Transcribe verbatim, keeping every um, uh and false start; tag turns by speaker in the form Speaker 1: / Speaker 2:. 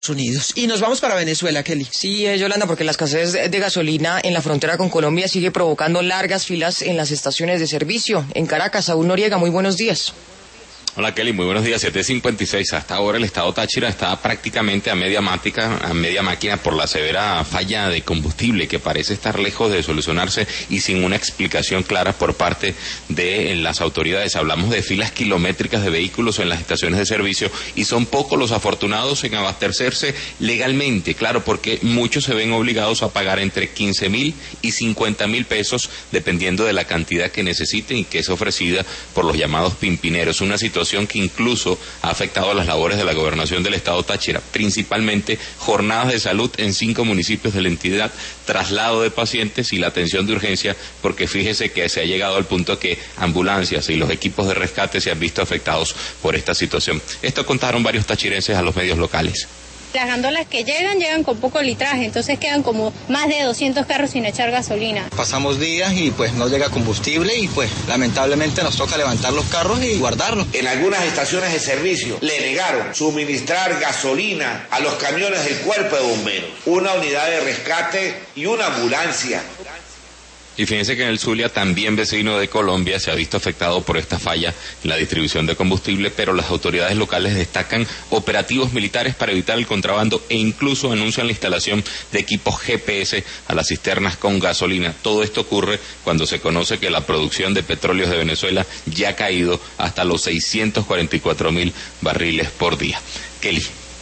Speaker 1: Unidos. Y nos vamos para Venezuela, Kelly.
Speaker 2: Sí, eh, Yolanda, porque la escasez de gasolina en la frontera con Colombia sigue provocando largas filas en las estaciones de servicio. En Caracas, Saúl Noriega, muy buenos días.
Speaker 3: Hola Kelly, muy buenos días. siete cincuenta y seis. Hasta ahora el estado Táchira está prácticamente a media mática, a media máquina por la severa falla de combustible que parece estar lejos de solucionarse y sin una explicación clara por parte de las autoridades. Hablamos de filas kilométricas de vehículos en las estaciones de servicio y son pocos los afortunados en abastecerse legalmente, claro, porque muchos se ven obligados a pagar entre quince mil y cincuenta mil pesos dependiendo de la cantidad que necesiten y que es ofrecida por los llamados pimpineros. Una situación que incluso ha afectado a las labores de la gobernación del estado Táchira, principalmente jornadas de salud en cinco municipios de la entidad, traslado de pacientes y la atención de urgencia, porque fíjese que se ha llegado al punto que ambulancias y los equipos de rescate se han visto afectados por esta situación. Esto contaron varios tachirenses a los medios locales.
Speaker 4: Las gandolas que llegan, llegan con poco litraje, entonces quedan como más de doscientos carros sin echar gasolina.
Speaker 5: Pasamos días y pues no llega combustible y pues lamentablemente nos toca levantar los carros y guardarlos.
Speaker 6: En algunas estaciones de servicio le negaron suministrar gasolina a los camiones del cuerpo de bomberos, una unidad de rescate y una ambulancia.
Speaker 3: Y fíjense que en el Zulia, también vecino de Colombia, se ha visto afectado por esta falla en la distribución de combustible, pero las autoridades locales destacan operativos militares para evitar el contrabando e incluso anuncian la instalación de equipos G P S a las cisternas con gasolina. Todo esto ocurre cuando se conoce que la producción de petróleos de Venezuela ya ha caído hasta los seiscientos cuarenta y cuatro mil barriles por día. Kelly.